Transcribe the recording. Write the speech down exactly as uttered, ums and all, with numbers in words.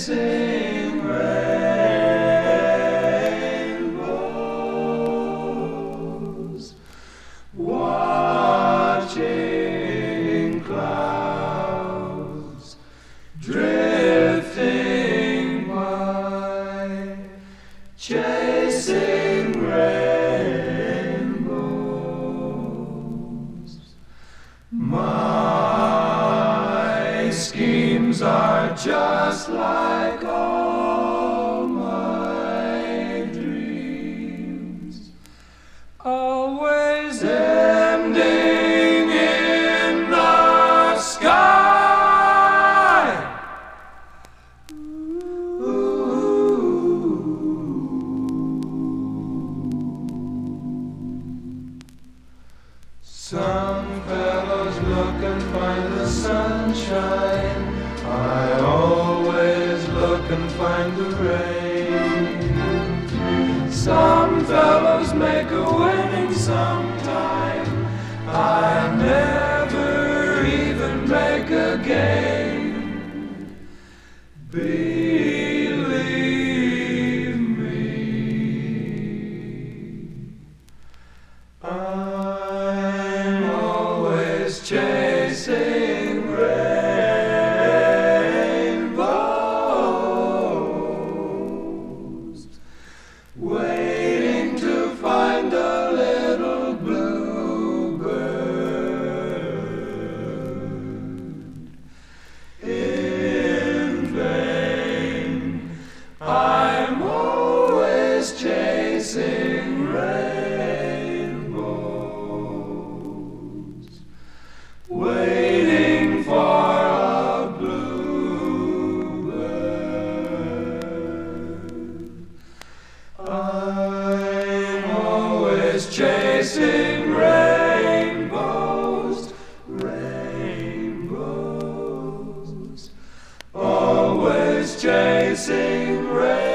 chasing rainbows, watching clouds drifting by, chasing rainbows. My schemes are just like all my dreams, always ending in the sky. Ooh. Some fellows look and find the sunshine, I always look and find the rain. Some fellows make a winning sometime, I never even make a gain. Believe me, I'm always chasing rainbows, waiting to find a little bluebird. In vain, I'm always chasing rainbows, waiting for a bluebird. I'm always chasing rainbows, rainbows, always chasing rainbows.